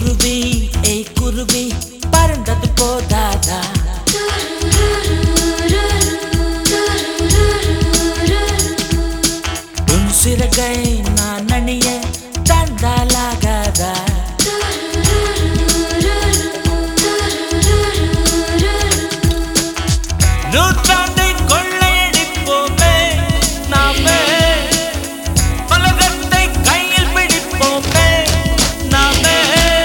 குருவி ஏய் குருவி பறந்தது போதாதா உன் சிறகை நான் அணிய தந்தாலாகாதா நூற்றாண்டை கொள்ளையடிப்போமே நாமே உலகத்தை கையில் பிடிப்போமே நாமே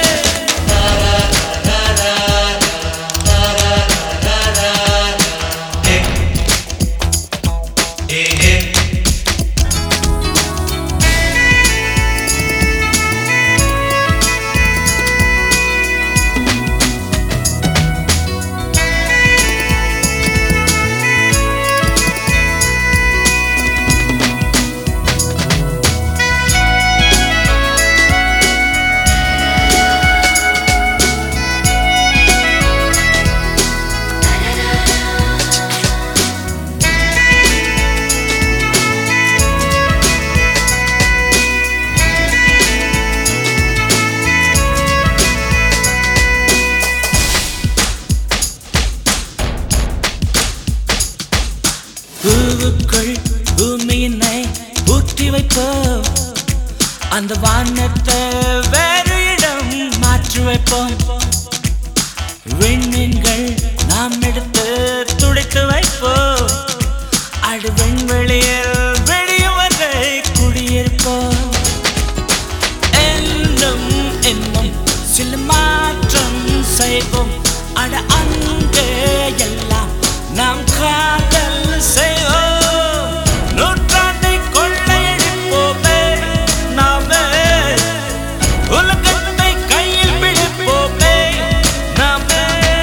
பூவுக்குள் பூமியினை ஊற்றி வைப்போம் அந்த வானத்தை வேறு இடம் மாற்றி வைப்போம் விண்மீன்கள் நாம் எடுத்து துடைத்து வைப்போம் அடு விண்வெளியில் வெளியும் வரை குடியிருப்போம் என்னும் என்னும் சில மாற்றம் செய்வோம் அட அங்கே எல்லாம் நாம் காதல் செய்வோம் நூற்றாண்டை கொள்ளையடிப்போமே நாமே உலகத்தை கையில் பிடிப்போமே நாமே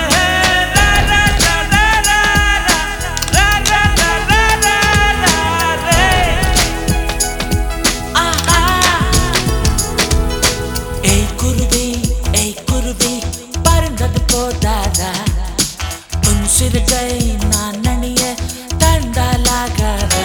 ஏய் குருவி பறந்தது போதாதா உன் சிறுகை நான் அணிய தந்தாலாகாதா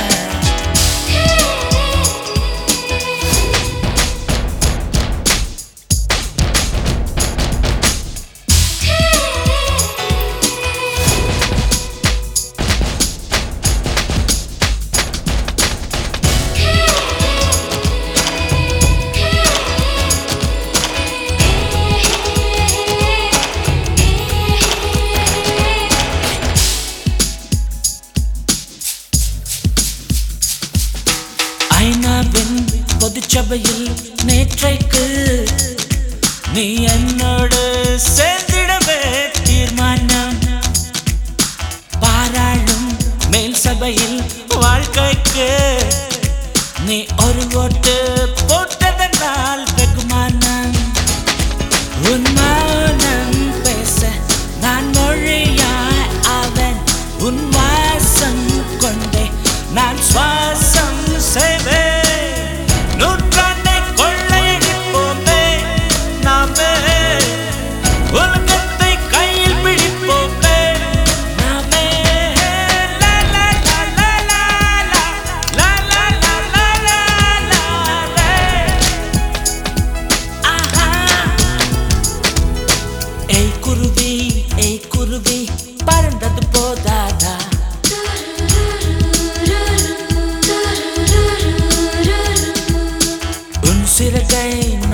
ஐநாவின் பொதுச்சபையில் நேற்றைக்கு நீ என்னோடு சேர்ந்திடவே தீர்மானம் பாராளும் மேல் சபையில் வாழ்க்கைக்கு நீ ஒரு ஓட்டு போட்டதனால் வெகுமானம் உன் மௌனம் பேச நான் மொழியாய் அவன் உன் வாசம் கொண்டே நான் சுவாசம் செய்வேன் நூற்றாண்டை கொள்ளையடிப்போமே நாமே உலகத்தை கையில் பிடிப்போமே நாமே லா லா லா லா லா லா லா லா லா லா லா ஆஹா ஏய் குருவி பறந்தது போதாதா சிறகை